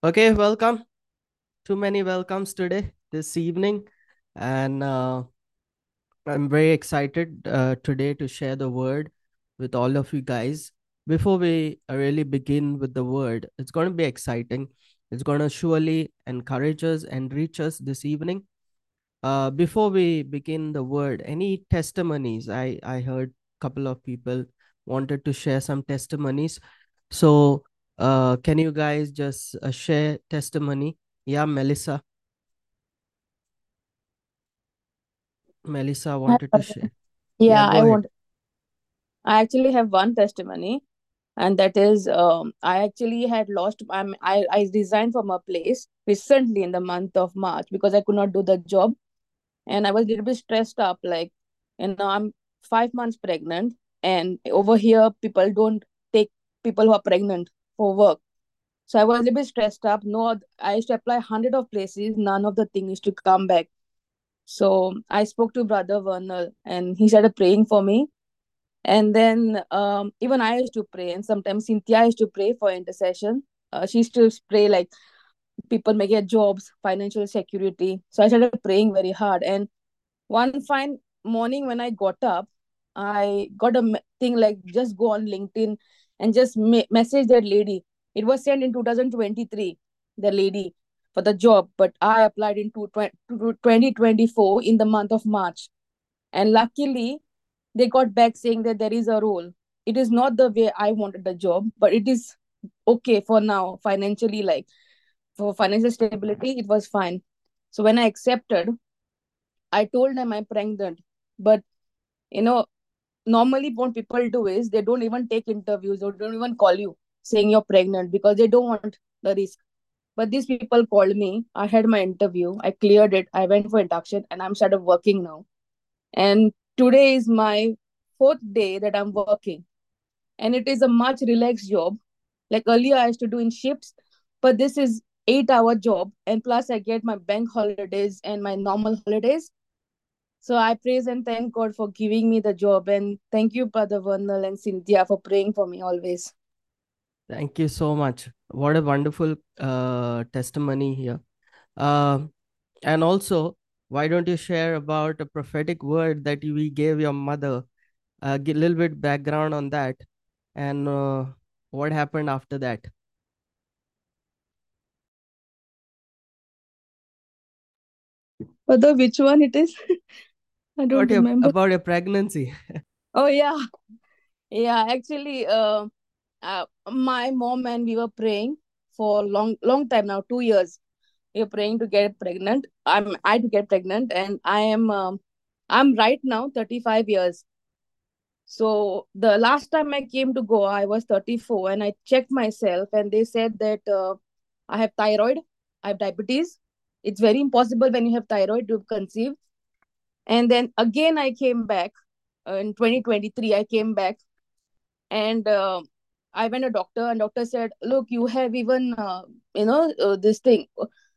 Okay, welcome. Too many welcomes today, this evening. And I'm very excited today to share the word with all of you guys. Before we really begin with the word, it's going to be exciting. It's going to surely encourage us and reach us this evening. Before we begin the word, any testimonies? I heard a couple of people wanted to share some testimonies. So, can you guys just share testimony? Yeah, Melissa Hi, wanted to Pavin. share. Yeah, Yeah, go ahead. I actually have one testimony, and that is, I actually had lost. I resigned from a place recently in the month of March because I could not do the job, and I was a little bit stressed up. I'm 5 months pregnant, and over here people don't take people who are pregnant for work. So I was a little bit stressed up. No, I used to apply hundred of places. None of the things used to come back. So I spoke to Brother Vernal, and he started praying for me. And then even I used to pray, and sometimes Cynthia used to pray for intercession. She used to pray like people may get jobs, financial security. So I started praying very hard. And one fine morning when I got up, I got a thing like just go on LinkedIn and just message that lady. It was sent in 2023, the lady for the job, but I applied in 2024 in the month of March. And luckily, they got back saying that there is a role. It is not the way I wanted the job, but it is okay for now, financially, like for financial stability, it was fine. So when I accepted, I told them I'm pregnant. But you know, normally what people do is they don't even take interviews or don't even call you saying you're pregnant because they don't want the risk. But these people called me. I had my interview. I cleared it. I went for induction and I'm started working now. And today is my fourth day that I'm working, and it is a much relaxed job. Like earlier I used to do in shifts, but this is 8-hour job, and plus I get my bank holidays and my normal holidays. So I praise and thank God for giving me the job, and thank you, Brother Vernal and Cynthia, for praying for me always. Thank you so much. What a wonderful testimony here. Uh, and also, why don't you share about a prophetic word that we gave your mother? Get a little bit background on that and what happened after that. Brother, which one it is? I don't remember. About your pregnancy. Oh yeah, yeah. Actually, my mom and we were praying for long time now, 2 years. We are praying to get pregnant. I to get pregnant, and I'm right now 35 years. So the last time I came to Goa, I was 34, and I checked myself, and they said that I have thyroid, I have diabetes. It's very impossible when you have thyroid to conceive. And then again, I came back in 2023. I came back, and I went to doctor, and doctor said, "Look, you have even this thing,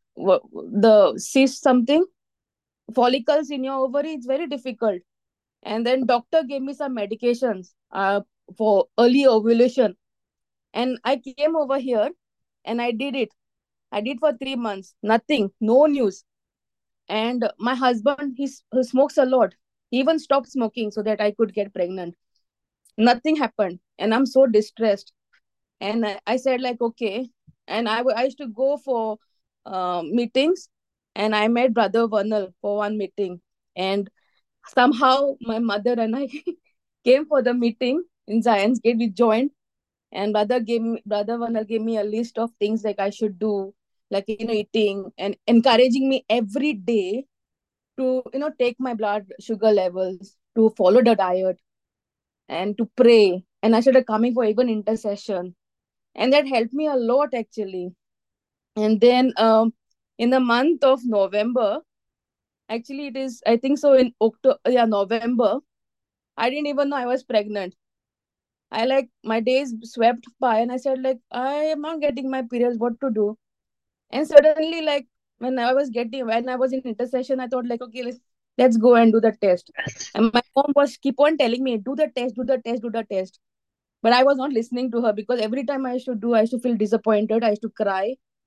the cyst something follicles in your ovary. It's very difficult." And then doctor gave me some medications for early ovulation, and I came over here and I did it. I did for 3 months, nothing, no news. And my husband, he smokes a lot. He even stopped smoking so that I could get pregnant. Nothing happened, and I'm so distressed. And I said like, okay. And I used to go for meetings, and I met Brother Vernal for one meeting. And somehow my mother and I came for the meeting in Zions Gate. We joined, and Brother Vernal gave me a list of things like I should do, like eating and encouraging me every day to take my blood sugar levels, to follow the diet, and to pray. And I started coming for even intercession, and that helped me a lot actually. And then in the month of November, actually it is, I think so, in October, yeah, November, I didn't even know I was pregnant. I like my days swept by, and I said like, I am not getting my periods, what to do? And suddenly, like, when I was in intercession, I thought like, okay, let's go and do the test. And my mom was keep on telling me, do the test, do the test, do the test. But I was not listening to her, because every time I used to do, I used to feel disappointed, I used to cry.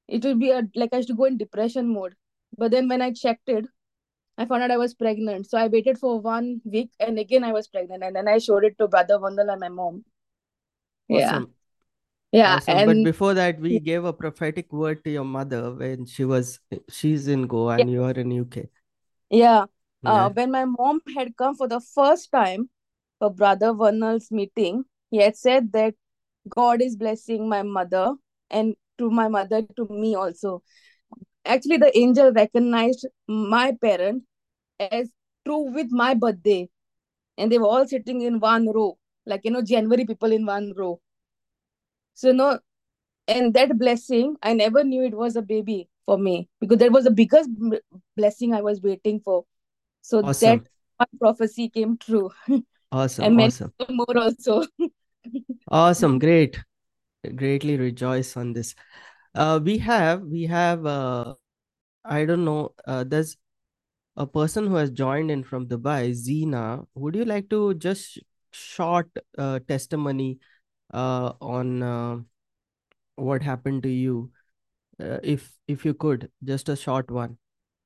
It will be like I used to go in depression mode. But then when I checked it, I found out I was pregnant. So I waited for 1 week and again I was pregnant. And then I showed it to Brother Vandal and my mom. Yeah. Awesome. Yeah. Awesome. But And before that, we gave a prophetic word to your mother when she's in Goa yeah. and you are in UK. Yeah. Yeah. When my mom had come for the first time for Brother Vandal's meeting, he had said that God is blessing my mother and to my mother to me also. Actually, the angel recognized my parent as true with my birthday, and they were all sitting in one row, like January people in one row. So and that blessing, I never knew it was a baby for me because that was the biggest blessing I was waiting for. So that Awesome. one prophecy came true, Awesome. and many Awesome. more also. Awesome. Great. Greatly rejoice on this. We have I don't know, there's a person who has joined in from Dubai, Zina. Would you like to just short testimony on what happened to you? If you could, just a short one,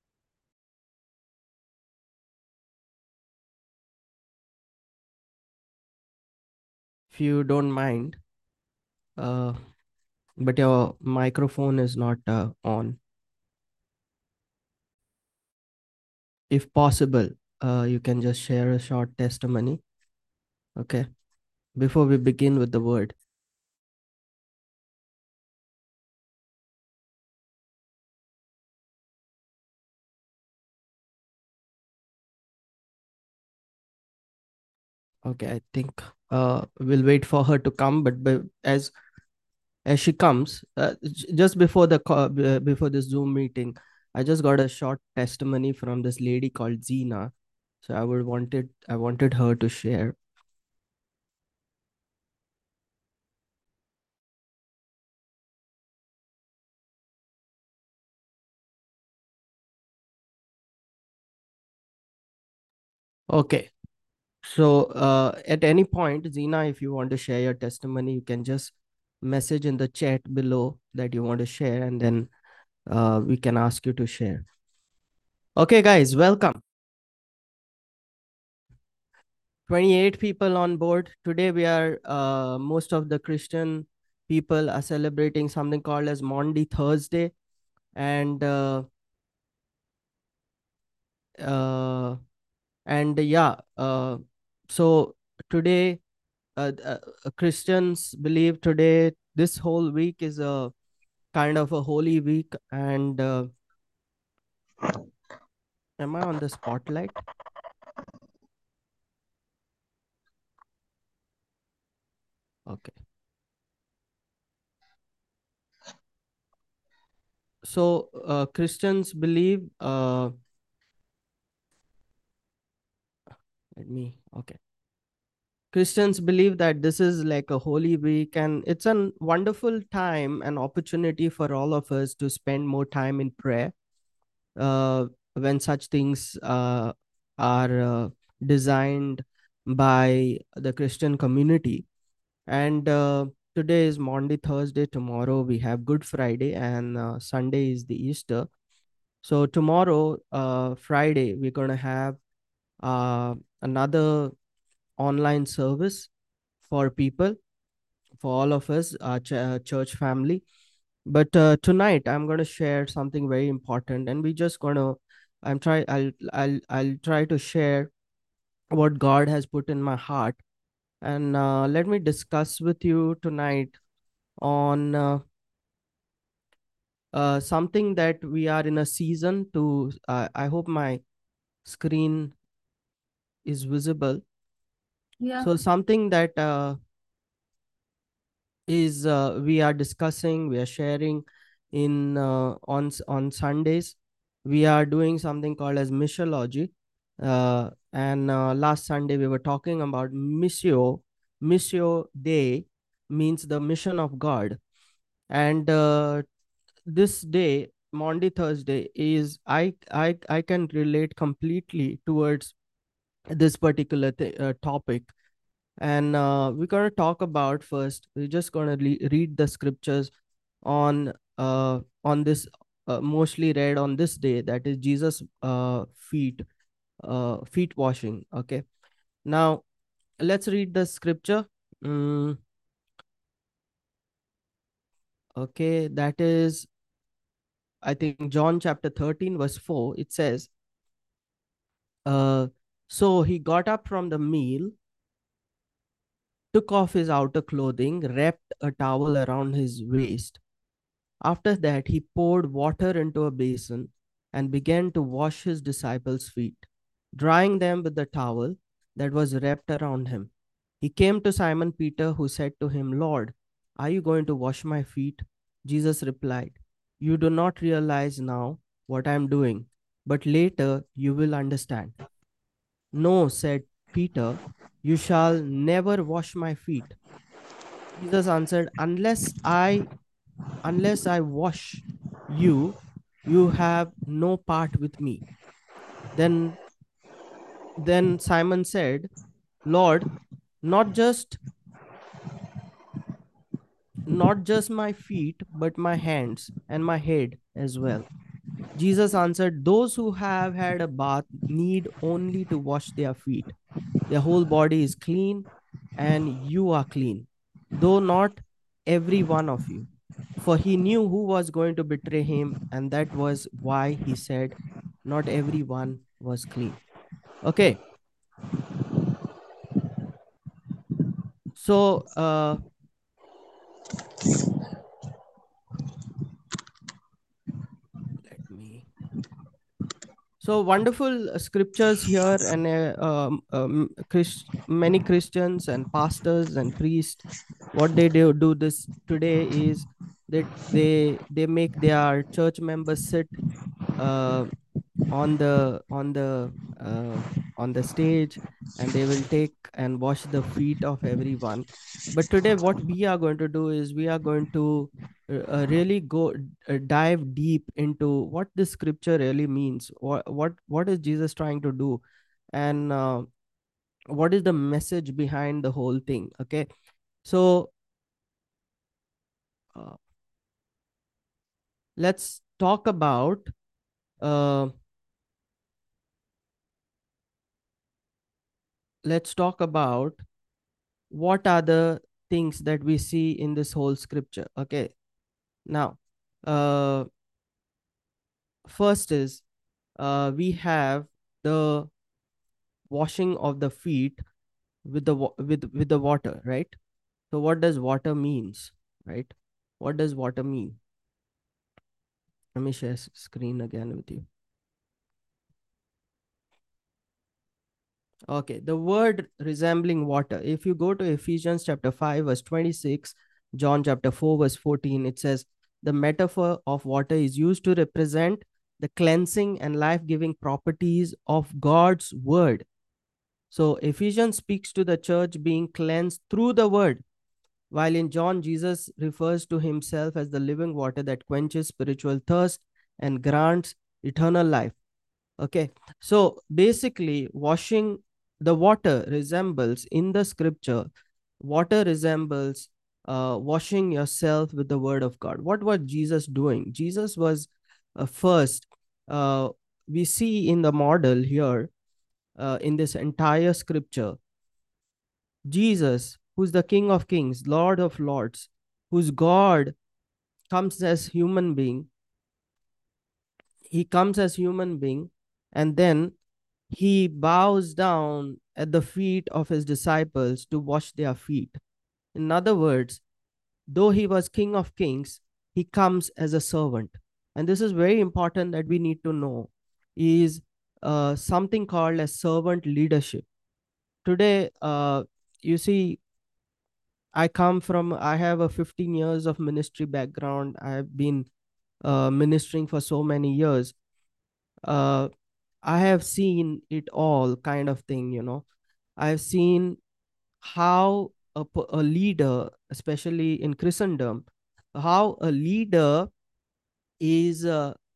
if you don't mind. Uh, but your microphone is not on. If possible, you can just share a short testimony. Okay, before we begin with the word. Okay, I think we'll wait for her to come. But as she comes, just before before the Zoom meeting, I just got a short testimony from this lady called Zina. So I wanted her to share. Okay. So at any point, Zina, if you want to share your testimony, you can just message in the chat below that you want to share, and then we can ask you to share. Okay, guys, welcome. 28 people on board. Today we are most of the Christian people are celebrating something called as Maundy Thursday. And uh, yeah, so today Christians believe today this whole week is a kind of a holy week. And am I on the spotlight? Okay. So Christians believe let me okay. Christians believe that this is like a holy week, and it's a wonderful time and opportunity for all of us to spend more time in prayer uh, when such things are designed by the Christian community. And today is Monday, Thursday. Tomorrow we have Good Friday, and Sunday is the Easter. So tomorrow, Friday, we're gonna have another online service for people, for all of us, our church family. But tonight, I'm gonna share something very important, and we just gonna. I'll try to share what God has put in my heart, and let me discuss with you tonight on something that we are in a season to. I hope my screen is visible. Yeah. So something that is we are discussing, we are sharing in on Sundays. We are doing something called as missiology, and last Sunday we were talking about missio. Missio Dei means the mission of God. And this day, Monday, Thursday, is I can relate completely towards this particular topic. And we're going to talk about, first we're just going to read the scriptures on on this, mostly read on this day, that is Jesus feet washing. Okay, now let's read the scripture. Mm, okay, that is, I think, John chapter 13 verse 4. It says, uh, so he got up from the meal, took off his outer clothing, wrapped a towel around his waist. After that, he poured water into a basin and began to wash his disciples' feet, drying them with the towel that was wrapped around him. He came to Simon Peter, who said to him, Lord, are you going to wash my feet? Jesus replied, you do not realize now what I am doing, but later you will understand. No, said Peter, you shall never wash my feet. Jesus answered, unless I wash you, you have no part with me. Then then Simon said, Lord, not just not just my feet, but my hands and my head as well. Jesus answered, those who have had a bath need only to wash their feet. Their whole body is clean, and you are clean, though not every one of you. For he knew who was going to betray him, and that was why he said, not everyone was clean. Okay, so let me. So wonderful scriptures here, and many Christians and pastors and priests, what they do this today is that they make their church members sit uh, on the stage, and they will take and wash the feet of everyone. But today what we are going to do is we are going to really go dive deep into what this scripture really means. What is Jesus trying to do, and what is the message behind the whole thing. Okay, so uh, let's talk about uh, let's talk about what are the things that we see in this whole scripture. Okay, now uh first is, we have the washing of the feet with with the water, right? So what does water means, right? What does water mean? Let me share screen again with you. Okay, the word resembling water. If you go to Ephesians chapter 5, verse 26, John chapter 4, verse 14, it says the metaphor of water is used to represent the cleansing and life giving properties of God's word. So Ephesians speaks to the church being cleansed through the word, while in John, Jesus refers to himself as the living water that quenches spiritual thirst and grants eternal life. Okay, so basically, washing the water resembles in the scripture, water resembles washing yourself with the word of God. What was Jesus doing? Jesus was first, uh, we see in the model here, in this entire scripture, Jesus, who's the King of Kings, Lord of Lords, whose God comes as human being, he comes as human being, and then he bows down at the feet of his disciples to wash their feet. In other words, though he was King of Kings, he comes as a servant. And this is very important that we need to know, is something called as servant leadership. Today, you see, I have a 15 years of ministry background. I have been ministering for so many years. Uh, I have seen it all kind of thing. I've seen how a leader, especially in Christendom, how a leader is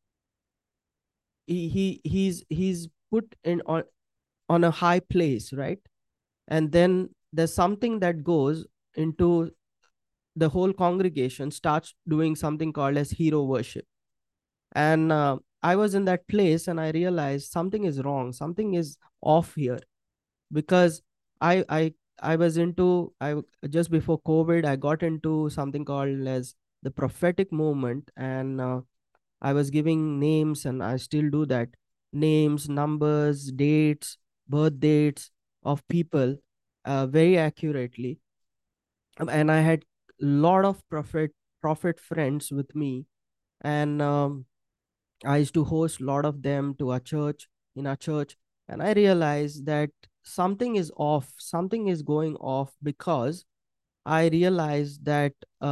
he's put in on a high place, right? And then there's something that goes into the whole congregation starts doing something called as hero worship. And I was in that place and I realized something is wrong, something is off here. Because I was into, just before COVID, I got into something called as the prophetic movement. And I was giving names, and I still do that, names, numbers, dates, birth dates of people, very accurately. And I had a lot of prophet friends with me. And I used to host a lot of them to our church, in our church. And I realized that something is off, something is going off, because I realized that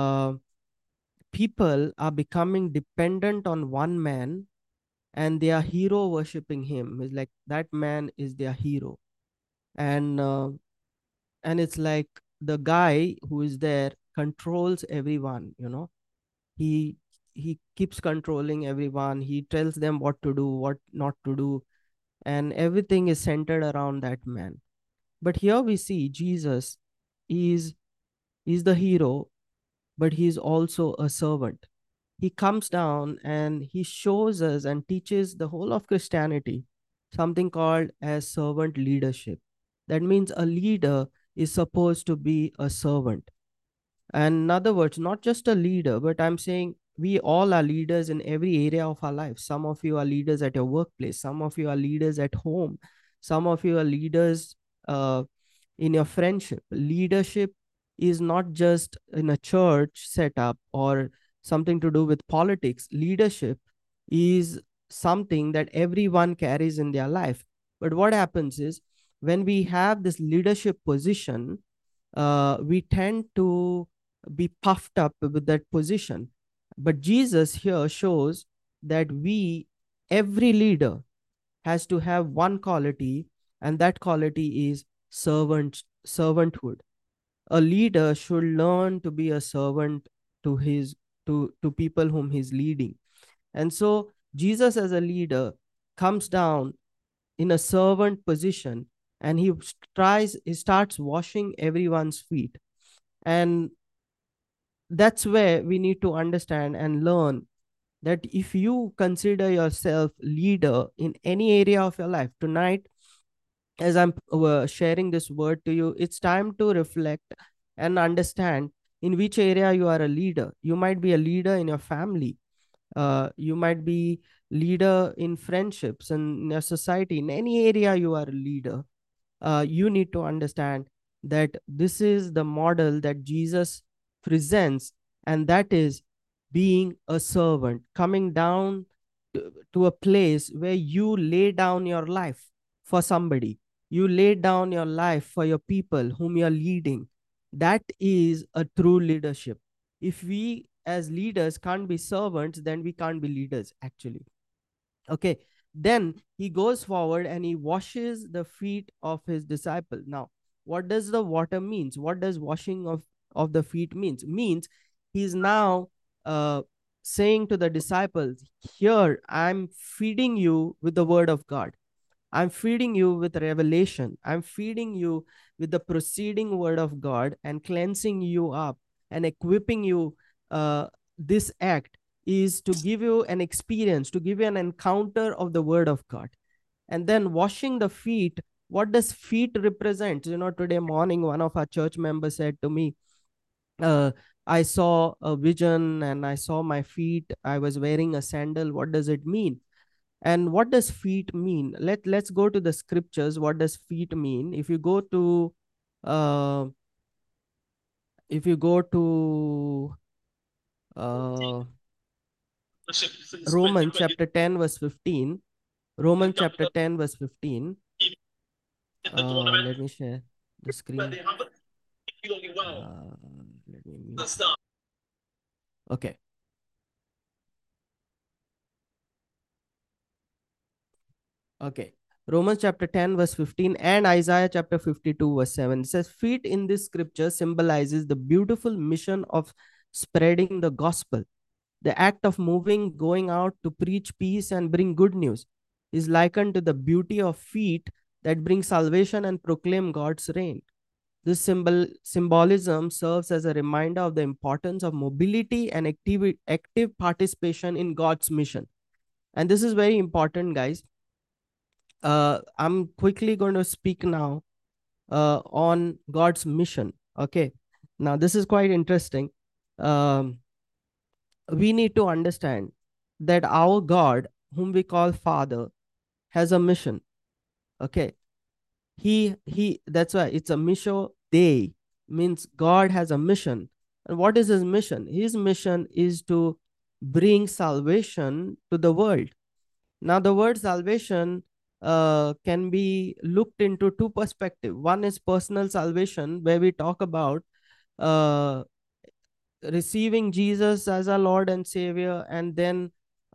people are becoming dependent on one man, and they are hero worshiping him. It's like that man is their hero. And it's like the guy who is there controls everyone, he he keeps controlling everyone. He tells them what to do, what not to do, and everything is centered around that man. But here we see Jesus is the hero, but he's also a servant. He comes down and he shows us and teaches the whole of Christianity something called as servant leadership. That means a leader is supposed to be a servant. And in other words, not just a leader, but I'm saying we all are leaders in every area of our life. Some of you are leaders at your workplace, some of you are leaders at home, some of you are leaders uh, in your friendship. Leadership is not just in a church setup or something to do with politics. Leadership is something that everyone carries in their life. But what happens is, when we have this leadership position, we tend to be puffed up with that position. But Jesus here shows that every leader has to have one quality, and that quality is servanthood. A leader should learn to be a servant to his to people whom he's leading. And so Jesus as a leader comes down in a servant position, and he starts washing everyone's feet. And that's where we need to understand and learn that if you consider yourself leader in any area of your life tonight, as I'm sharing this word to you, it's time to reflect and understand in which area you are a leader. You might be a leader in your family, you might be leader in friendships and in your society. In any area you are a leader, you need to understand that this is the model that Jesus presents, and that is being a servant, coming down to a place where you lay down your life for somebody. You lay down your life for your people whom you're leading. That is a true leadership. If we as leaders can't be servants, then we can't be leaders, actually. Okay. Then he goes forward and he washes the feet of his disciple. Now, what does the water means? What does washing of the feet means he's now uh, saying to the disciples, here I'm feeding you with the word of God. I'm feeding you with revelation. I'm feeding you with the proceeding word of God and cleansing you up and equipping you. This act is to give you an experience, to give you an encounter of the word of God. And then washing the feet. What does feet represent? Today morning, one of our church members said to me, uh, I saw a vision and I saw my feet. I was wearing a sandal. What does it mean? And what does feet mean? Let's go to the scriptures. What does feet mean? Uh, if you go to uh, Romans chapter 10 verse 15, Romans chapter 10 verse 15. Let me share the screen. Let me mute. Okay. Okay. Romans chapter 10 verse 15 and Isaiah chapter 52 verse 7. It says, feet in this scripture symbolizes the beautiful mission of spreading the gospel. The act of moving, going out to preach peace and bring good news is likened to the beauty of feet that bring salvation and proclaim God's reign. This symbolism serves as a reminder of the importance of mobility and active participation in God's mission. And this is very important, guys. I'm quickly going to speak now on God's mission. Okay. Now, this is quite interesting. Um, we need to understand that our God, whom we call Father, has a mission. Okay. That's why it's a mission Dei, means God has a mission. And what is his mission? His mission is to bring salvation to the world. Now, the word salvation can be looked into two perspectives. One is personal salvation, where we talk about uh, receiving Jesus as our Lord and Savior, and then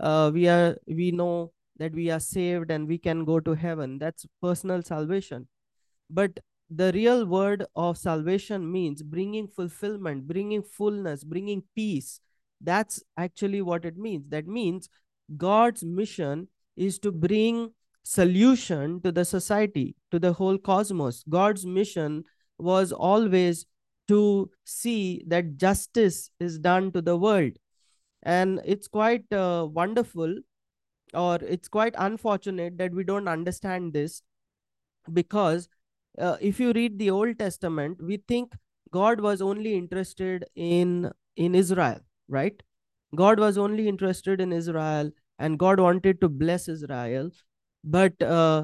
we know that we are saved and we can go to heaven. That's personal salvation. But the real word of salvation means bringing fulfillment, bringing fullness, bringing peace. That's actually what it means. That means God's mission is to bring solution to the society, to the whole cosmos. God's mission was always to see that justice is done to the world. And it's quite wonderful, or it's quite unfortunate that we don't understand this, because if you read the Old Testament, we think God was only interested in Israel, right? God was only interested in Israel, and God wanted to bless Israel. But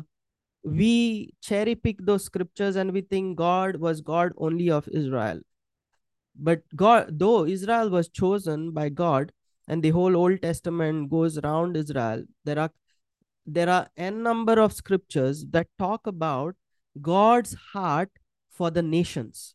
we cherry pick those scriptures and we think God was God only of Israel. But God, though Israel was chosen by God, and the whole Old Testament goes around Israel, there are n number of scriptures that talk about God's heart for the nations.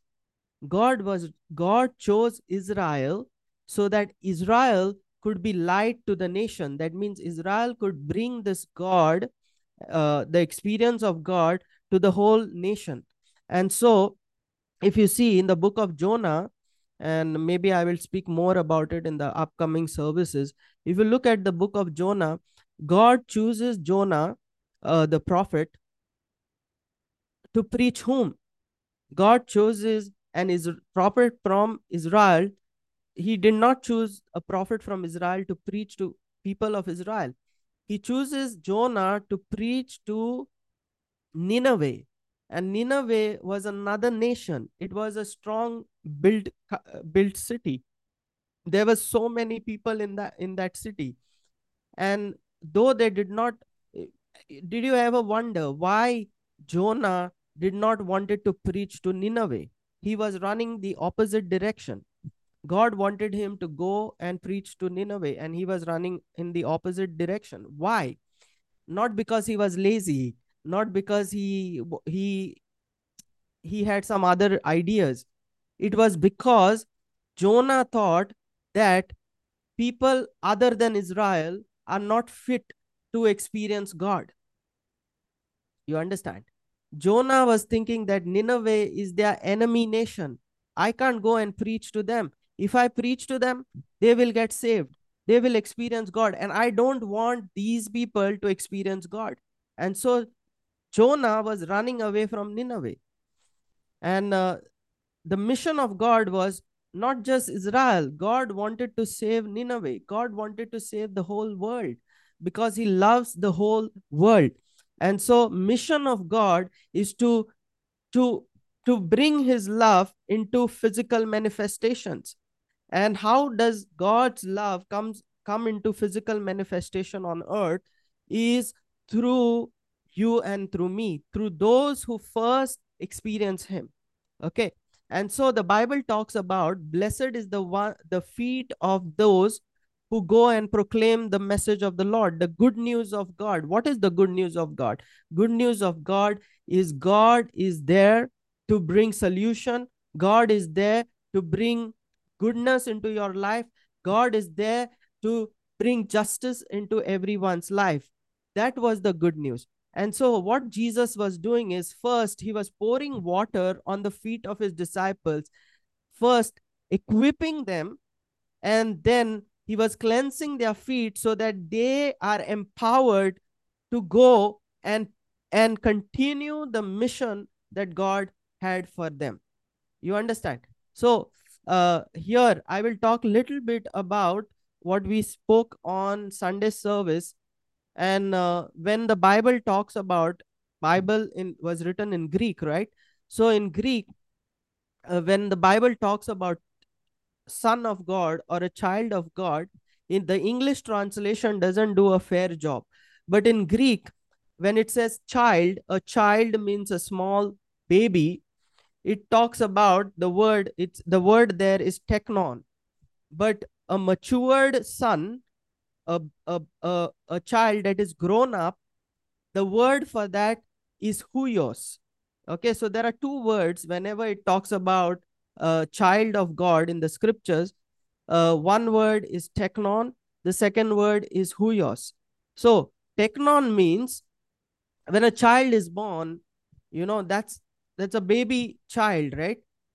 God chose Israel so that Israel could be light to the nation. That means Israel could bring this God, the experience of God, to the whole nation. And so, if you see in the book of Jonah, and maybe I will speak more about it in the upcoming services. If you look at the book of Jonah, God chooses Jonah, the prophet, to preach whom? God chooses prophet from Israel. He did not choose a prophet from Israel to preach to people of Israel. He chooses Jonah to preach to Nineveh. And Nineveh was another nation. It was a strong built city. There were so many people in that city. And though they did not, did you ever wonder why Jonah did not wanted to preach to Nineveh? He was running the opposite direction. God wanted him to go and preach to Nineveh, and he was running in the opposite direction. Why? Not because he was lazy, not because he had some other ideas. It was because Jonah thought that people other than Israel are not fit to experience God. You understand? Jonah was thinking that Nineveh is their enemy nation. I can't go and preach to them. If I preach to them, they will get saved. They will experience God. And I don't want these people to experience God. And so Jonah was running away from Nineveh. And the mission of God was not just Israel. God wanted to save Nineveh. God wanted to save the whole world, because he loves the whole world. And so mission of God is to to bring his love into physical manifestations. And how does God's love come into physical manifestation on earth? Is through you and through me, through those who first experience him. Okay. And so the Bible talks about blessed is the feet of those who go and proclaim the message of the Lord, the good news of God. What is the good news of God? Good news of God is there to bring solution. God is there to bring goodness into your life. God is there to bring justice into everyone's life. That was the good news. And so, what Jesus was doing is, first, he was pouring water on the feet of his disciples, first, equipping them, and then he was cleansing their feet so that they are empowered to go and continue the mission that God had for them. You understand? So here I will talk little bit about what we spoke on Sunday service. And when the Bible talks about, Bible in was written in Greek, right? So in Greek, when the Bible talks about son of God or a child of God, in the English translation doesn't do a fair job. But in Greek, when it says child, a child means a small baby. It talks about the word, it's the word there is technon. But a matured son, a child that is grown up, the word for that is huios. Okay, so there are two words whenever it talks about a child of God in the scriptures. One word is technon, the second word is huios. So technon means when a child is born, that's a baby child, right?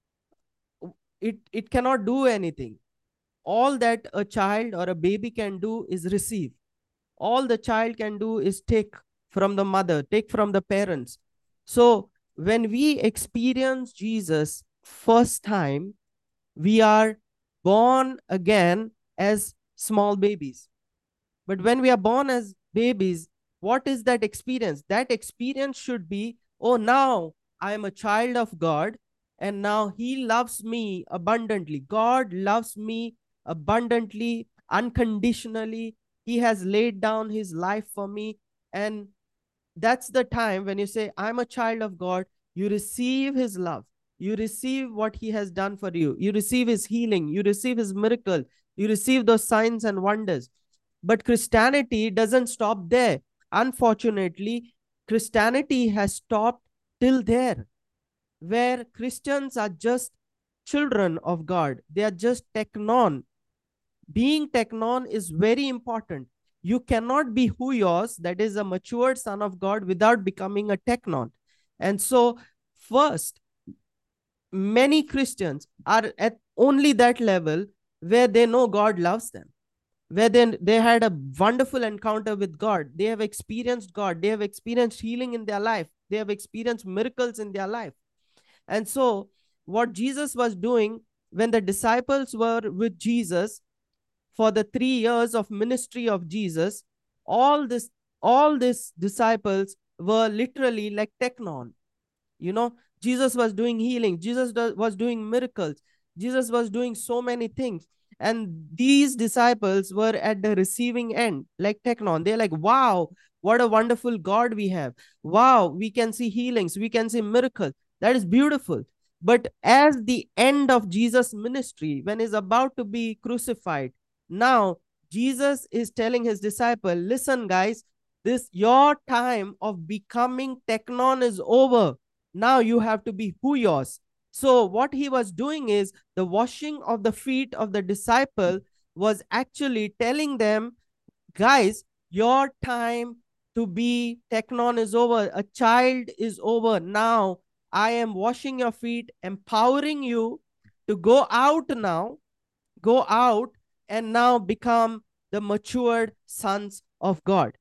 It cannot do anything. All that a child or a baby can do is receive. All the child can do is take from the mother, take from the parents. So when we experience Jesus first time, we are born again as small babies. But when we are born as babies, what is that experience? That experience should be, oh, now I am a child of God, and now He loves me abundantly. God loves me abundantly, unconditionally. He has laid down His life for me. And that's the time when you say, I'm a child of God, you receive His love. You receive what He has done for you. You receive His healing. You receive His miracle. You receive those signs and wonders. But Christianity doesn't stop there. Unfortunately, Christianity has stopped till there, where Christians are just children of God. They are just technon. Being technon is very important. You cannot be huios, that is a matured son of God, without becoming a technon. And so, first, many Christians are at only that level where they know God loves them, where they had a wonderful encounter with God. They have experienced God. They have experienced healing in their life. They have experienced miracles in their life. And so, what Jesus was doing when the disciples were with Jesus for the 3 years of ministry of Jesus, all this, all these disciples were literally like technon. you know Jesus was doing healing. Jesus was doing miracles. Jesus was doing so many things, and these disciples were at the receiving end like technon. They're like, wow, what a wonderful God we have. Wow, we can see healings, we can see miracles. That is beautiful. But as the end of Jesus ministry, when he's about to be crucified, now Jesus is telling his disciple, listen guys, this your time of becoming technon is over. Now you have to be huios. So what he was doing is the washing of the feet of the disciple was actually telling them, guys, your time to be technon is over. A child is over. Now I am washing your feet, empowering you to go out now, go out and now become the matured sons of God.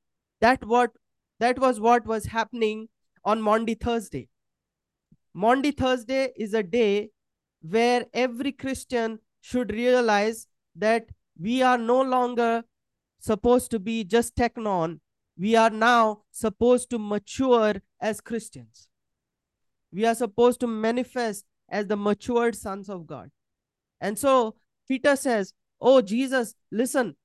That was what was happening on Maundy Thursday. Maundy Thursday is a day where every Christian should realize that we are no longer supposed to be just technon. We are now supposed to mature as Christians. We are supposed to manifest as the matured sons of God. And so Peter says, "Oh Jesus, listen,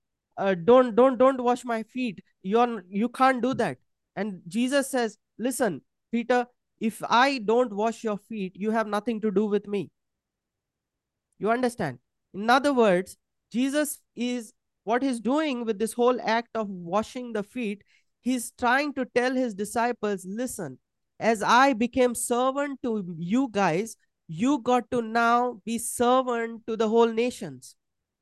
don't wash my feet. You can't do that." And Jesus says, "Listen, Peter, if I don't wash your feet, you have nothing to do with me." You understand? In other words, Jesus is what he's doing with this whole act of washing the feet. He's trying to tell his disciples, listen, as I became servant to you guys, you got to now be servant to the whole nations.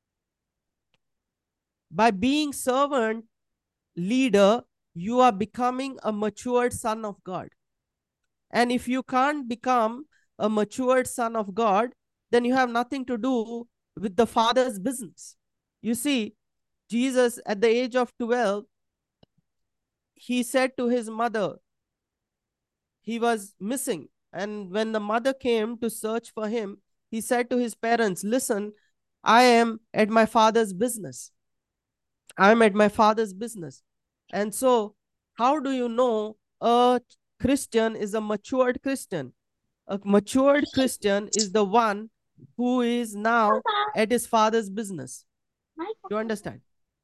By being servant leader, you are becoming a matured son of God. And if you can't become a matured son of God, then you have nothing to do with the Father's business. You see, Jesus, at the age of 12, he said to his mother, he was missing. And when the mother came to search for him, he said to his parents, listen, I am at my father's business. I'm at my father's business. And so, how do you know a Christian is a matured Christian? A matured Christian is the one who is now at his father's business. You understand?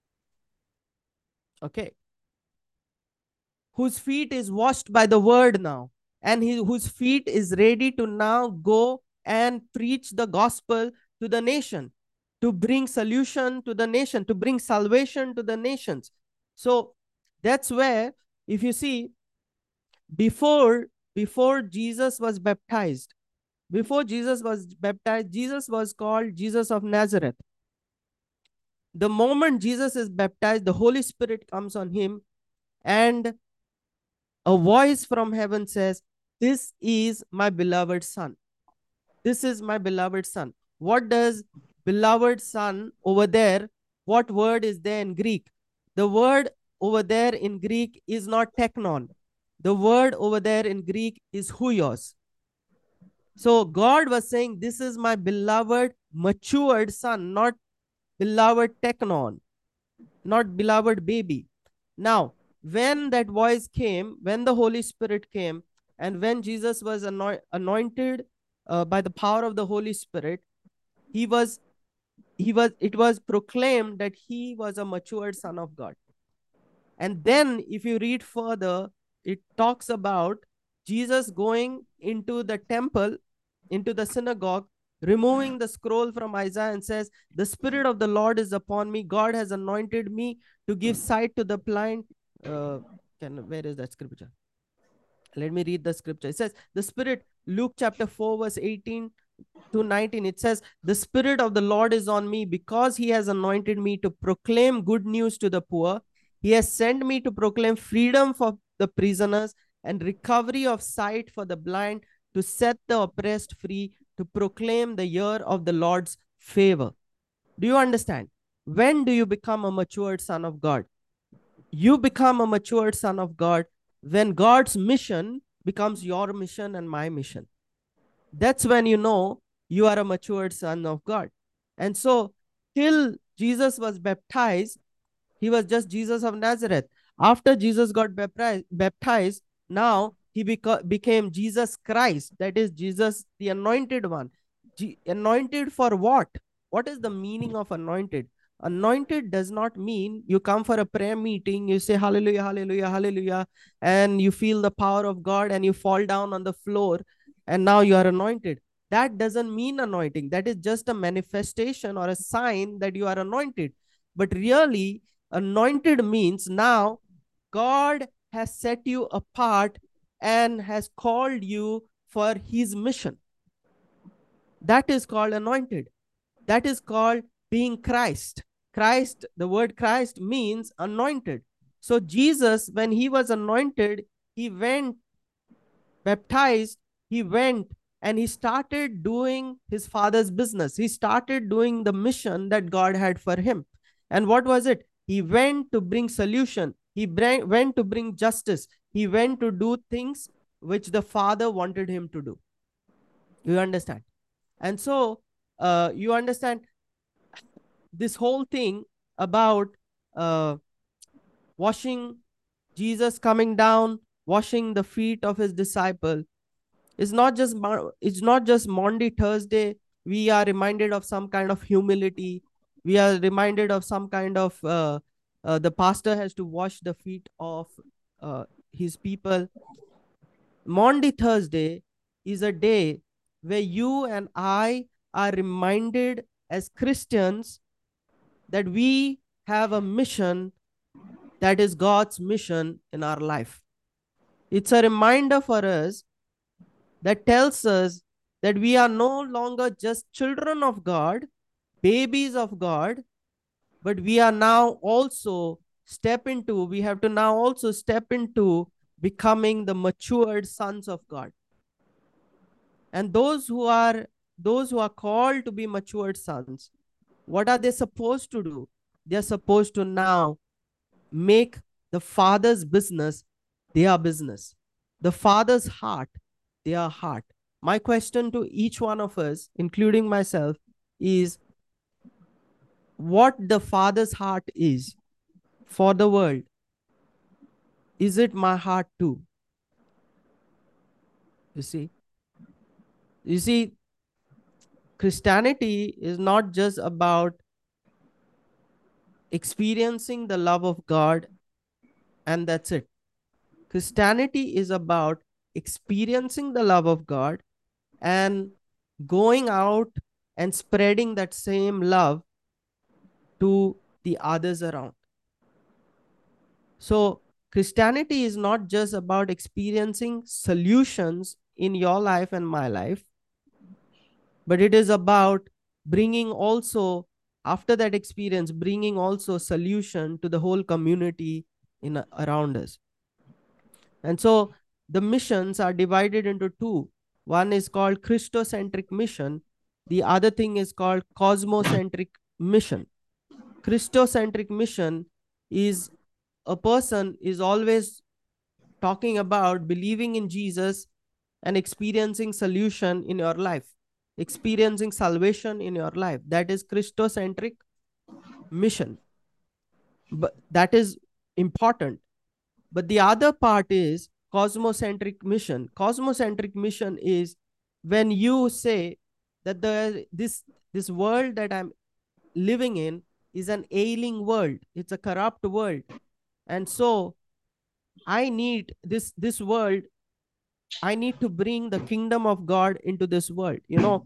Okay. Whose feet is washed by the word now, and whose feet is ready to now go and preach the gospel to the nation, to bring solution to the nation, to bring salvation to the nations. So that's where, if you see, before before Jesus was baptized, Jesus was called Jesus of Nazareth. The moment Jesus is baptized, the Holy Spirit comes on him, and a voice from heaven says, this is my beloved son. This is my beloved son. What does beloved son over there, what word is there in Greek? The word over there in Greek is not teknon. The word over there in Greek is huios. So God was saying, this is my beloved, matured son, not beloved teknon, not beloved baby. Now, when that voice came, when the Holy Spirit came, and when Jesus was anointed by the power of the Holy Spirit, it was proclaimed that he was a matured son of God. And then, if you read further, it talks about Jesus going into the temple, into the synagogue, removing the scroll from Isaiah, and says, the Spirit of the Lord is upon me. God has anointed me to give sight to the blind. Where is that scripture? Let me read the scripture. It says, the Spirit, Luke chapter 4, verse 18 to 19, it says, the Spirit of the Lord is on me because he has anointed me to proclaim good news to the poor. He has sent me to proclaim freedom for the prisoners and recovery of sight for the blind, to set the oppressed free, to proclaim the year of the Lord's favor. Do you understand? When do you become a matured son of God? You become a matured son of God when God's mission becomes your mission and my mission. That's when you know you are a matured son of God. And so, till Jesus was baptized, he was just Jesus of Nazareth. After Jesus got baptized, now he became Jesus Christ. That is Jesus, the anointed one. Anointed for what? What is the meaning of anointed? Anointed does not mean you come for a prayer meeting, you say hallelujah, hallelujah, hallelujah, and you feel the power of God and you fall down on the floor and now you are anointed. That doesn't mean anointing. That is just a manifestation or a sign that you are anointed. But really, anointed means now God has set you apart and has called you for his mission. That is called anointed. That is called being Christ. Christ, the word Christ means anointed. So Jesus, when he was anointed, he went baptized, he went and he started doing his father's business. He started doing the mission that God had for him. And what was it? He went to bring solution. He went to bring justice. He went to do things which the Father wanted him to do. You understand? And so you understand this whole thing about washing, Jesus coming down, washing the feet of his disciple. It's not just Monday, Thursday. We are reminded of some kind of humility. We are reminded of some kind of the pastor has to wash the feet of his people. Monday, Thursday is a day where you and I are reminded as Christians that we have a mission that is God's mission in our life. It's a reminder for us that tells us that we are no longer just children of God, babies of God, but we are now also we have to now also step into becoming the matured sons of God. And those who are called to be matured sons, what are they supposed to do? They're supposed to now make the Father's business their business, the Father's heart their heart. My question to each one of us, including myself, is what the Father's heart is for the world. Is it my heart too? You see, you see, Christianity is not just about experiencing the love of God and that's it. Christianity is about experiencing the love of God and going out and spreading that same love to the others around. So, Christianity is not just about experiencing solutions in your life and my life, but it is about bringing also, after that experience, bringing also solution to the whole community in around us. And so the missions are divided into two. One is called Christocentric mission. The other thing is called cosmocentric mission. Christocentric mission is a person is always talking about believing in Jesus and experiencing solution in your life, experiencing salvation in your life. That is Christocentric mission. But that is important. But the other part is cosmocentric mission. Cosmocentric mission is when you say that this world that I'm living in is an ailing world. It's a corrupt world. And so I need this world. I need to bring the kingdom of God into this world.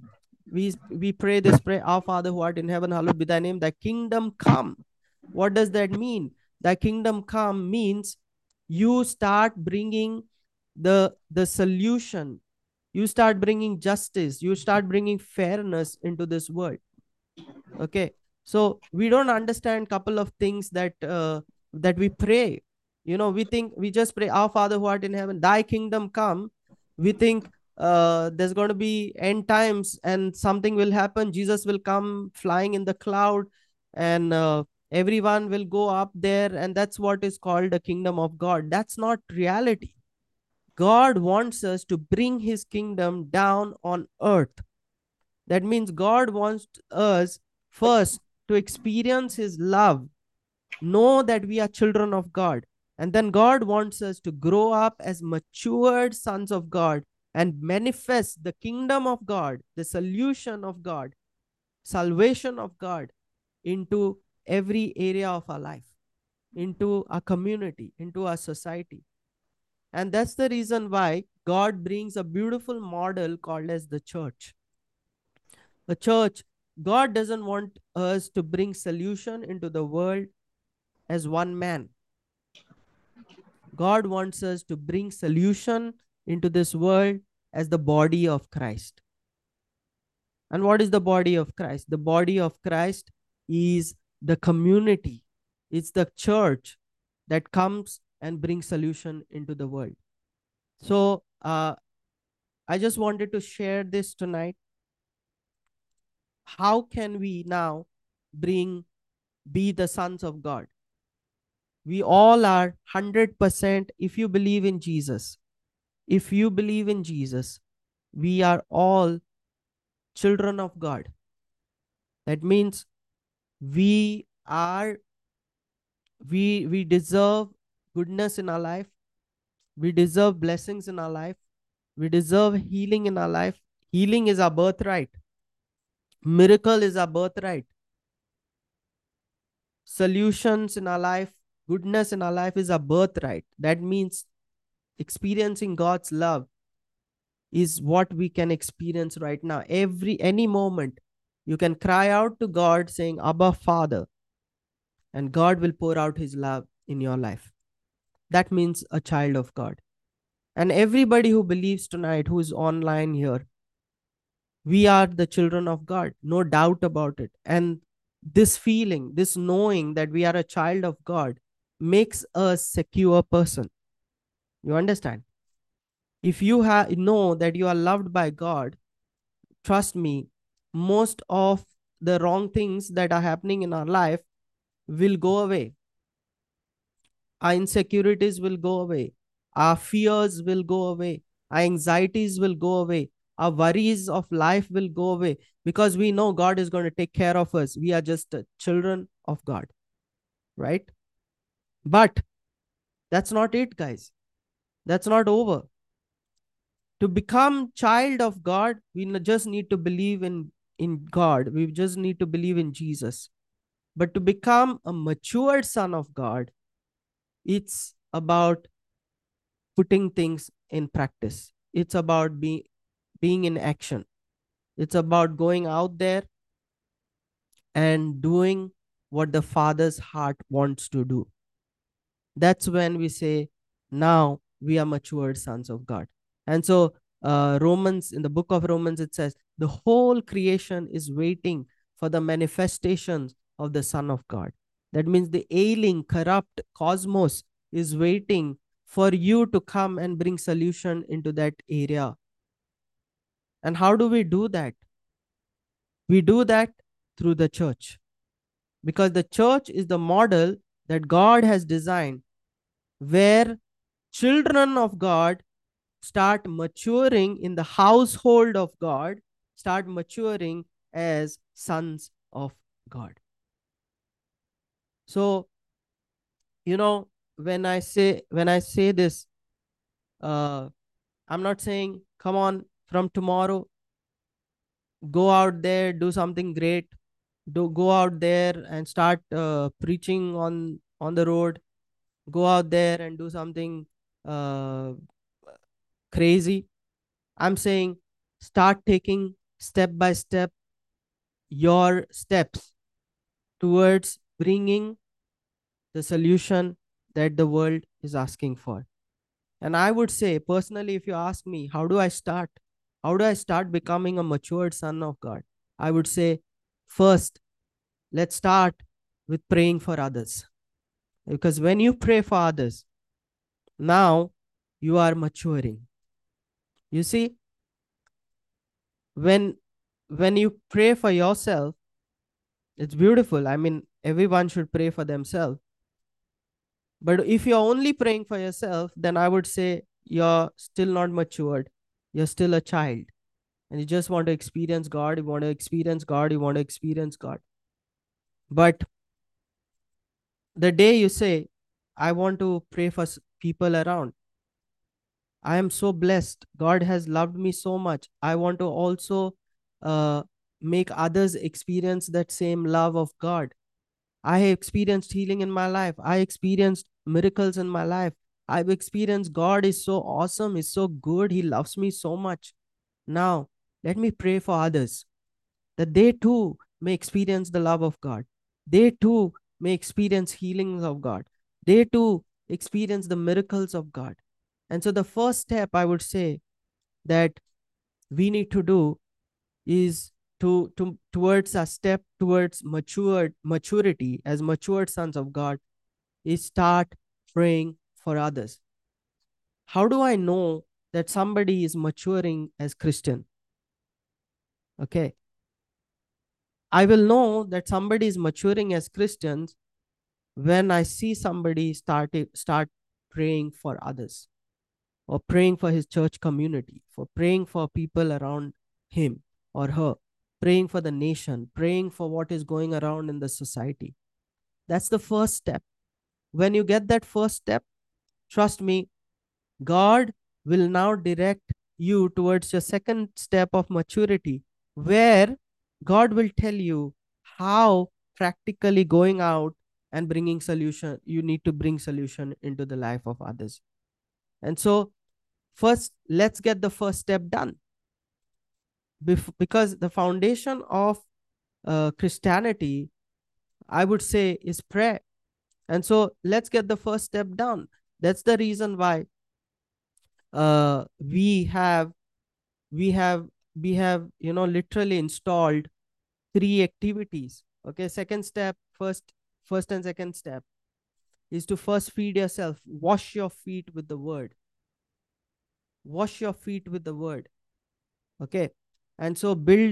We pray this prayer, Our Father who art in heaven, hallowed be thy name. Thy kingdom come. What does that mean? Thy kingdom come means you start bringing the solution. You start bringing justice. You start bringing fairness into this world. Okay, so we don't understand couple of things that we pray. We think we just pray, Our Father who art in heaven, thy kingdom come. We think there's going to be end times and something will happen. Jesus will come flying in the cloud, and everyone will go up there, and that's what is called the kingdom of God. That's not reality. God wants us to bring his kingdom down on earth. That means God wants us first to experience his love, know that we are children of God. And then God wants us to grow up as matured sons of God and manifest the kingdom of God, the solution of God, salvation of God into every area of our life, into our community, into our society. And that's the reason why God brings a beautiful model called as the church. The church, God doesn't want us to bring solution into the world as one man. God wants us to bring solution into this world as the body of Christ. And what is the body of Christ? The body of Christ is the community. It's the church that comes and brings solution into the world. So I just wanted to share this tonight. How can we now be the sons of God? We all are 100%. If you believe in Jesus, we are all children of God. That means we are we deserve goodness in our life. We deserve blessings in our life. We deserve healing in our life. Healing is our birthright. Miracle is our birthright. Solutions in our life, goodness in our life is our birthright. That means experiencing God's love is what we can experience right now. Any moment you can cry out to God saying, Abba, Father, and God will pour out his love in your life. That means a child of God. And everybody who believes tonight, who is online here, we are the children of God, no doubt about it. And this feeling, this knowing that we are a child of God makes us secure person. You understand? If you know that you are loved by God, trust me, most of the wrong things that are happening in our life will go away. Our insecurities will go away. Our fears will go away. Our anxieties will go away. Our worries of life will go away because we know God is going to take care of us. We are just children of God, right? But that's not it, guys. That's not over. To become child of God, we just need to believe in God. We just need to believe in Jesus. But to become a matured son of God, it's about putting things in practice. It's about being in action. It's about going out there and doing what the Father's heart wants to do. That's when we say, now we are matured sons of God. And so, Romans, in the book of Romans, it says, the whole creation is waiting for the manifestations of the Son of God. That means the ailing, corrupt cosmos is waiting for you to come and bring solution into that area. And how do we do that? We do that through the church, because the church is the model that God has designed, where children of God start maturing in the household of God, start maturing as sons of God. So, when I say this, I'm not saying, come on, from tomorrow, go out there, do something great, go out there and start preaching on the road, go out there and do something uh, crazy. I'm saying, start taking step by step your steps towards bringing the solution that the world is asking for. And I would say, personally, if you ask me, how do I start? How do I start becoming a matured son of God? I would say, first, let's start with praying for others. Because when you pray for others, now you are maturing. You see, when you pray for yourself, it's beautiful. I mean, everyone should pray for themselves. But if you're only praying for yourself, then I would say you're still not matured. You're still a child. And you just want to experience God. You want to experience God. You want to experience God. But the day you say, I want to pray for people around, I am so blessed. God has loved me so much. I want to also uh, make others experience that same love of God. I have experienced healing in my life. I experienced miracles in my life. I've experienced God is so awesome. He's so good. He loves me so much. Now, let me pray for others that they too may experience the love of God. They too may experience healings of God. They too experience the miracles of God. And so, the first step I would say that we need to do is towards a step towards maturity as matured sons of God is start praying for others. How do I know that somebody is maturing as Christian? Okay. I will know that somebody is maturing as Christians when I see somebody start praying for others, or praying for his church community, for praying for people around him or her, praying for the nation, praying for what is going around in the society. That's the first step. When you get that first step, trust me, God will now direct you towards your second step of maturity, where God will tell you how practically going out and bringing solution, you need to bring solution into the life of others. And so, first, let's get the first step done. Because the foundation of Christianity, I would say, is prayer. And so, let's get the first step done. That's the reason why we have we have we have literally installed 3 activities. Okay, second step, first and second step is to first feed yourself. Wash your feet with the word. Wash your feet with the word. Okay. And so build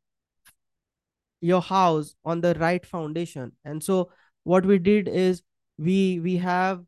your house on the right foundation. And so what we did is, we have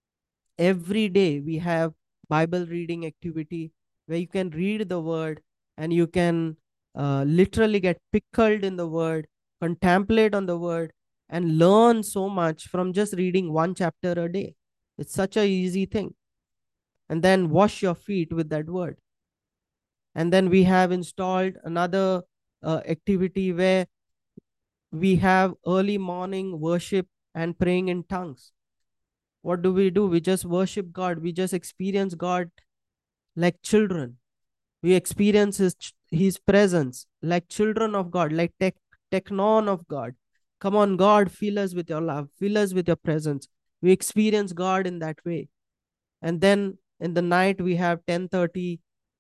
every day we have Bible reading activity where you can read the word, and you can literally get pickled in the word, contemplate on the word, and learn so much from just reading one chapter a day. It's such a easy thing. And then wash your feet with that word. And then we have installed another activity where we have early morning worship and praying in tongues. What do? We just worship God. We just experience God like children. We experience his presence like children of God, like technon of God. Come on, God, fill us with your love, fill us with your presence. We experience God in that way. And then in the night we have 10:30,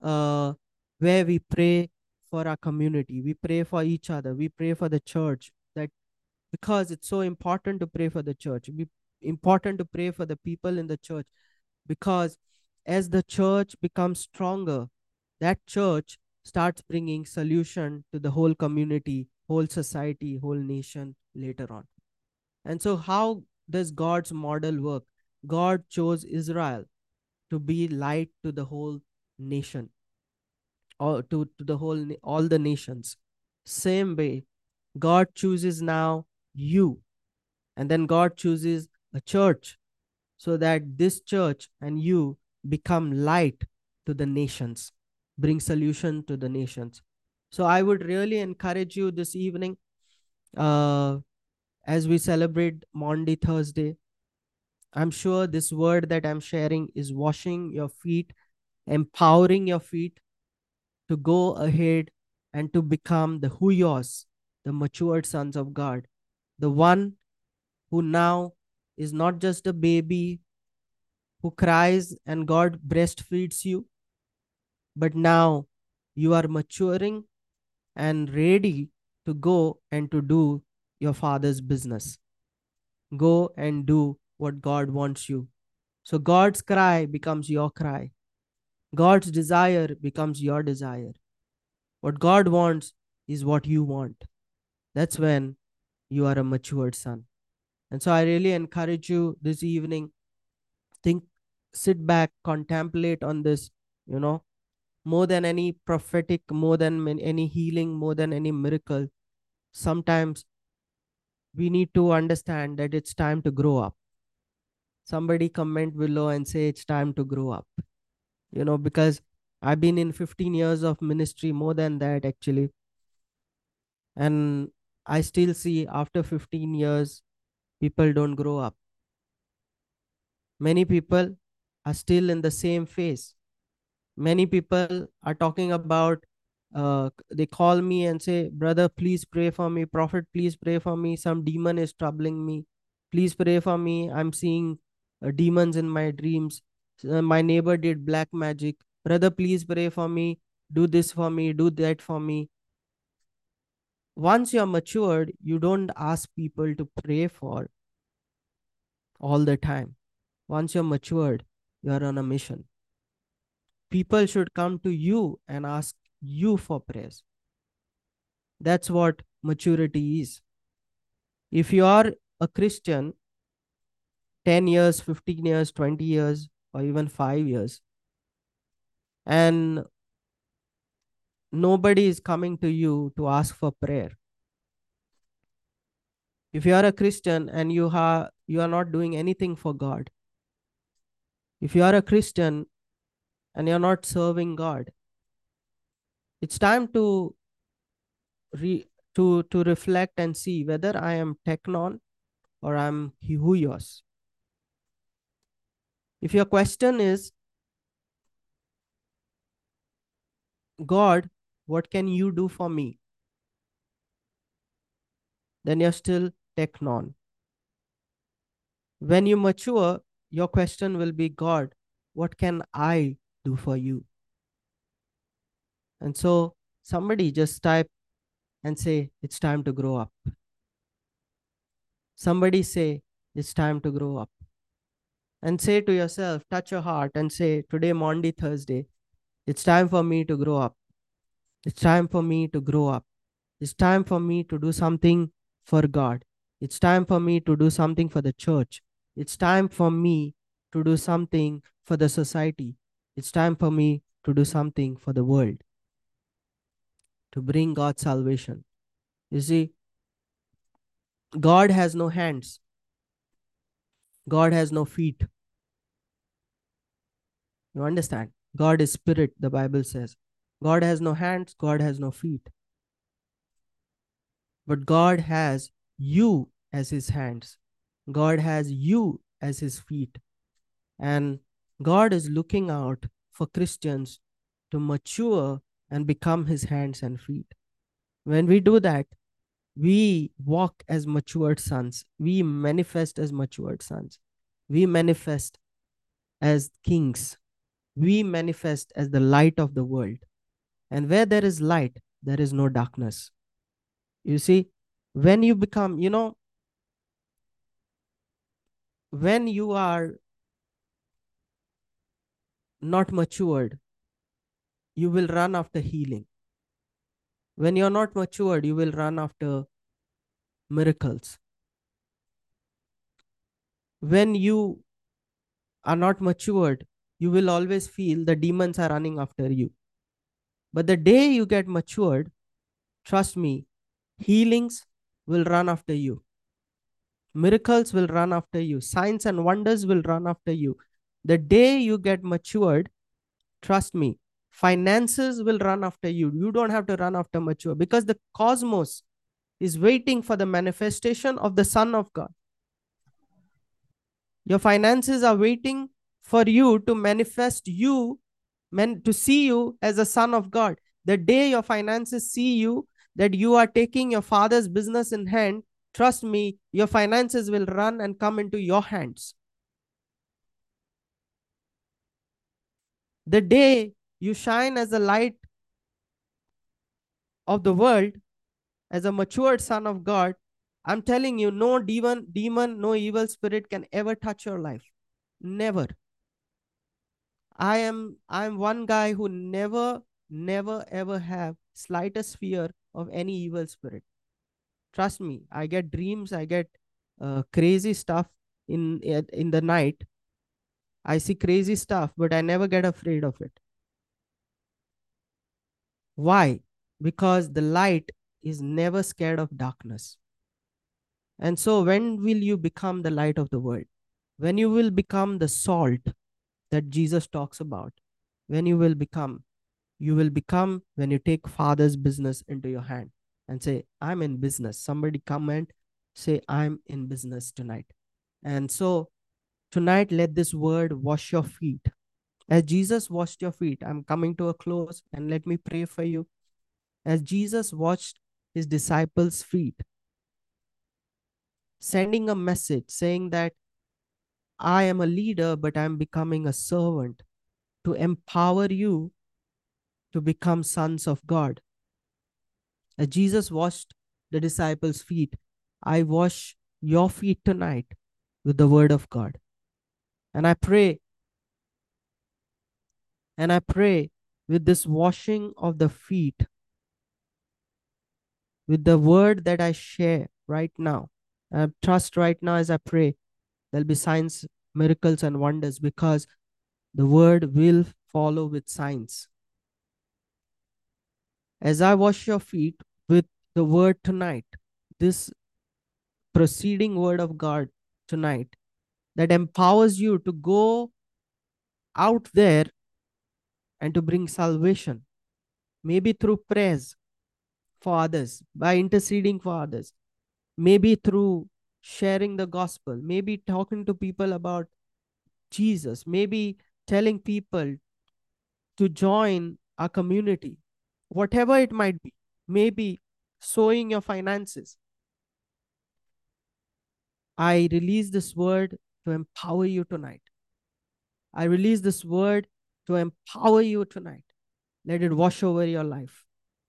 where we pray for our community, we pray for each other, we pray for the church. That because it's so important to pray for the church, important to pray for the people in the church, because as the church becomes stronger, that church starts bringing solution to the whole community, whole society, whole nation later on. And so how does God's model work? God chose Israel to be light to the whole nation, or to the whole all the nations. Same way, God chooses now you, and then God chooses a church, so that this church and you become light to the nations, bring solution to the nations. So I would really encourage you this evening, uh, as we celebrate Maundy Thursday. I'm sure this word that I'm sharing is washing your feet, empowering your feet to go ahead and to become the huyos, the matured sons of God, the one who now is not just a baby who cries and God breastfeeds you, but now you are maturing and ready to go and to do your father's business. Go and do what God wants you. So God's cry becomes your cry. God's desire becomes your desire. What God wants is what you want. That's when you are a matured son. And so I really encourage you this evening, think, sit back, contemplate on this, you know, more than any prophetic, more than any healing, more than any miracle. Sometimes we need to understand that it's time to grow up. Somebody comment below and say it's time to grow up, because I've been in 15 years of ministry, more than that actually. And I still see after 15 years, people don't grow up. Many people are still in the same phase. Many people are talking about, they call me and say, brother, please pray for me, prophet, please pray for me, some demon is troubling me, please pray for me, I'm seeing demons in my dreams. My neighbor did black magic, brother, please pray for me, do this for me, do that for me. Once you're matured, you don't ask people to pray for all the time. Once you're matured, you're on a mission. People should come to you and ask you for prayers. That's what maturity is. If you are a Christian 10 years, 15 years, 20 years, or even 5 years, and nobody is coming to you to ask for prayer. If you are a Christian and you are not doing anything for God, if you are a Christian and you're not serving God, it's time to re, to reflect and see whether I am technon or I'm huios. If your question is, God, what can you do for me? Then you're still technon. When you mature, your question will be, God, what can I do for you? And so somebody just type and say, it's time to grow up. Somebody say, it's time to grow up. And say to yourself, touch your heart and say, today, Maundy Thursday, it's time for me to grow up. It's time for me to grow up. It's time for me to do something for God. It's time for me to do something for the church. It's time for me to do something for the society. It's time for me to do something for the world. to bring God's salvation. You see, God has no hands, God has no feet. You understand? God is spirit, the Bible says. God has no hands, God has no feet. But God has you as his hands. God has you as his feet. And God is looking out for Christians to mature and become his hands and feet. When we do that, we walk as matured sons. We manifest as matured sons. We manifest as kings. We manifest as the light of the world. And where there is light, there is no darkness. You see, when you become, when you are not matured, you will run after healing. When you're not matured, you will run after miracles. When you are not matured, you will always feel the demons are running after you. But the day you get matured, trust me, healings will run after you. Miracles will run after you. Signs and wonders will run after you. The day you get matured, trust me, finances will run after you. You don't have to run after mature because the cosmos is waiting for the manifestation of the Son of God. Your finances are waiting for you to manifest you, to see you as a son of God. The day your finances see you, that you are taking your father's business in hand, trust me, your finances will run and come into your hands. The day you shine as a light of the world, as a matured son of God, I'm telling you, no demon, no evil spirit can ever touch your life. Never. I'm one guy who never ever have slightest fear of any evil spirit. Trust me, I get dreams, I get crazy stuff in the night. I see crazy stuff, but I never get afraid of it. Why? Because the light is never scared of darkness. And so when will you become the light of the world? When you will become the salt that Jesus talks about. When you will become when you take father's business into your hand and say, I'm in business. Somebody come and say, I'm in business tonight. And so tonight, let this word wash your feet. As Jesus washed your feet, I'm coming to a close and let me pray for you. As Jesus washed his disciples' feet, sending a message saying that I am a leader, but I'm becoming a servant to empower you to become sons of God. As Jesus washed the disciples' feet, I wash your feet tonight with the word of God. And I pray with this washing of the feet, with the word that I share right now. I trust right now as I pray, there'll be signs, miracles, and wonders because the word will follow with signs. As I wash your feet with the word tonight, this proceeding word of God tonight that empowers you to go out there and to bring salvation, maybe through prayers for others, by interceding for others, maybe through sharing the gospel, maybe talking to people about Jesus, maybe telling people to join our community, whatever it might be, maybe sowing your finances. I release this word to empower you tonight. I release this word to empower you tonight. Let it wash over your life.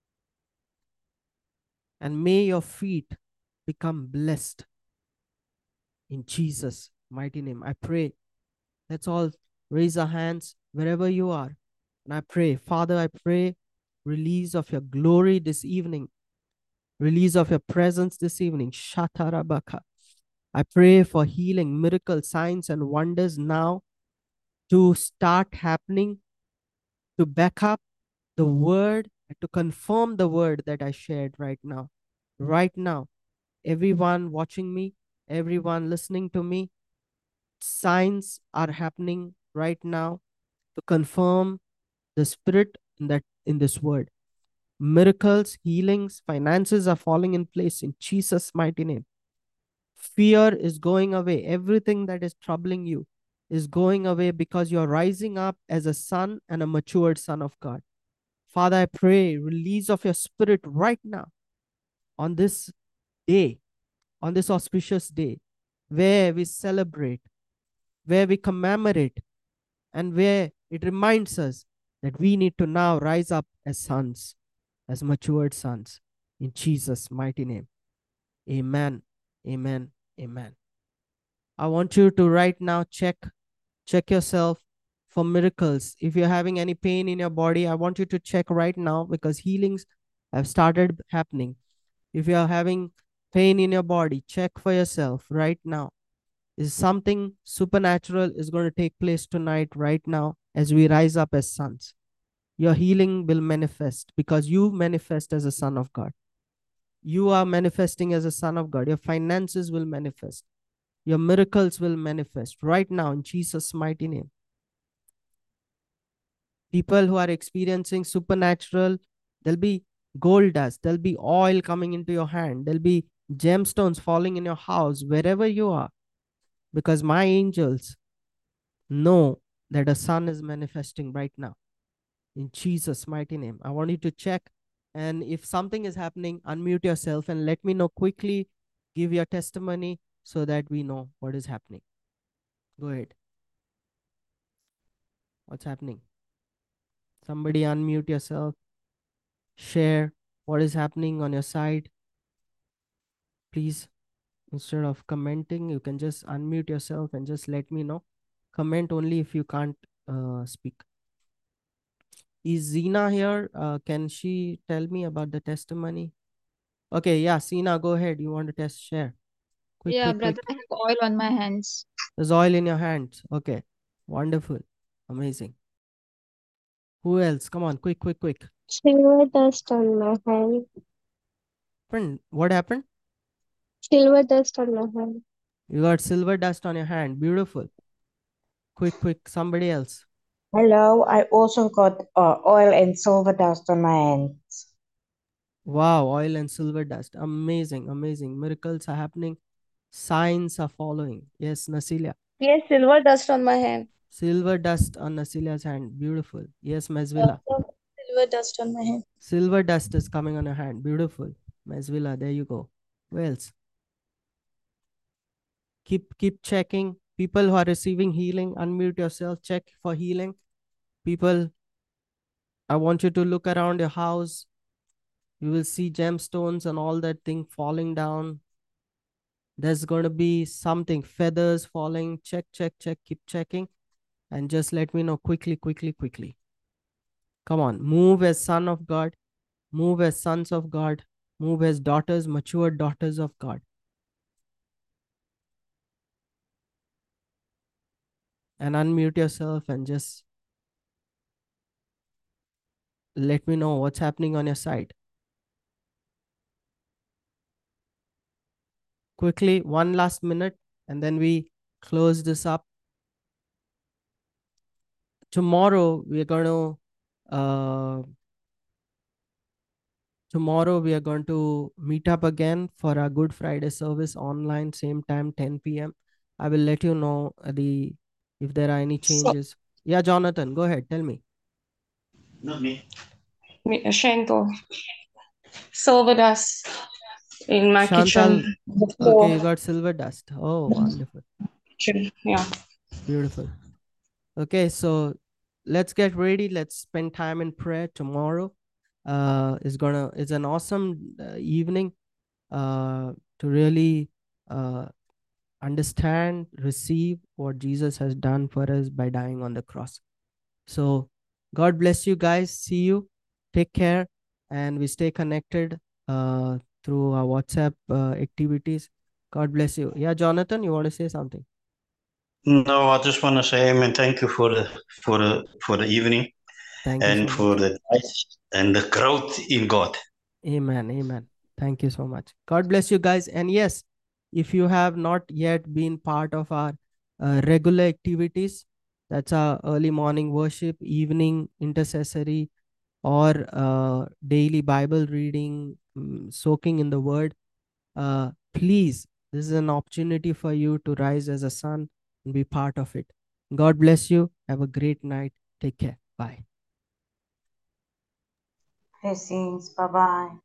And may your feet become blessed. In Jesus' mighty name, I pray. Let's all raise our hands wherever you are. And I pray, Father, I pray release of your glory this evening. Release of your presence this evening. Shatarabaka. I pray for healing, miracles, signs, and wonders now to start happening, to back up the word and to confirm the word that I shared right now. Right now, everyone watching me, everyone listening to me, signs are happening right now to confirm the spirit in this word. Miracles, healings, finances are falling in place in Jesus' mighty name. Fear is going away. Everything that is troubling you is going away because you're rising up as a son and a matured son of God. Father, I pray release of your spirit right now on this day, on this auspicious day, where we celebrate, where we commemorate, and where it reminds us that we need to now rise up as sons, as matured sons. In Jesus' mighty name. Amen. Amen. Amen. I want you to right now check yourself for miracles. If you're having any pain in your body, I want you to check right now because healings have started happening. If you're having pain in your body, check for yourself right now. Is something supernatural is going to take place tonight, right now, as we rise up as sons. Your healing will manifest because you manifest as a son of God. You are manifesting as a son of God. Your finances will manifest. Your miracles will manifest right now in Jesus' mighty name. People who are experiencing supernatural, there'll be gold dust, there'll be oil coming into your hand, there'll be gemstones falling in your house, wherever you are, because my angels know that a son is manifesting right now in Jesus' mighty name. I want you to check. And if something is happening, unmute yourself and let me know quickly. Give your testimony so that we know what is happening. Go ahead. What's happening? Somebody unmute yourself. Share what is happening on your side. Please, instead of commenting, you can just unmute yourself and just let me know. Comment only if you can't speak. Is Zina here? Can she tell me about the testimony? Okay, yeah, Sina, go ahead. You want to share? Quick, Yeah, quick, brother, quick. I have oil on my hands. There's oil in your hands. Okay, wonderful, amazing. Who else? Come on, quick, quick, quick. Silver dust on my hand. Friend, what happened? Silver dust on my hand. You got silver dust on your hand. Beautiful. Quick, quick. Somebody else. Hello, I also got oil and silver dust on my hands. Wow, oil and silver dust. Amazing, amazing. Miracles are happening. Signs are following. Yes, Nasilia. Yes, silver dust on my hand. Silver dust on Nasilia's hand. Beautiful. Yes, Mezvilla. Silver dust on my hand. Silver dust is coming on your hand. Beautiful. Mezvilla, there you go. Who else? Keep checking. People who are receiving healing, unmute yourself. Check for healing. People, I want you to look around your house. You will see gemstones and all that thing falling down. There's going to be something, feathers falling. Check, check, check. Keep checking. And just let me know quickly, quickly, quickly. Come on. Move as son of God. Move as sons of God. Move as daughters, mature daughters of God. And unmute yourself and just let me know what's happening on your side. Quickly, one last minute, and then we close this up. Tomorrow, we're going to meet up again for our Good Friday service online, same time, 10 p.m. I will let you know if there are any changes. Yeah, Jonathan, go ahead. Tell me. Not me. Shanto. Silver dust in my Chantal, kitchen. okay, you got silver dust. Oh, wonderful. Yeah. Beautiful. Okay, so let's get ready. Let's spend time in prayer tomorrow. It's an awesome evening to really understand, receive what Jesus has done for us by dying on the cross. So God bless you guys. See you. Take care. And we stay connected through our WhatsApp activities. God bless you. Yeah, Jonathan, you want to say something? No, I just want to say, amen. Thank you for the evening. Thank you and so for much. the life and the growth in God. Amen. Amen. Thank you so much. God bless you guys. And yes, if you have not yet been part of our regular activities, that's our early morning worship, evening intercessory, or daily Bible reading, soaking in the word, please, this is an opportunity for you to rise as a son and be part of it. God bless you. Have a great night. Take care. Bye. Blessings. Bye bye.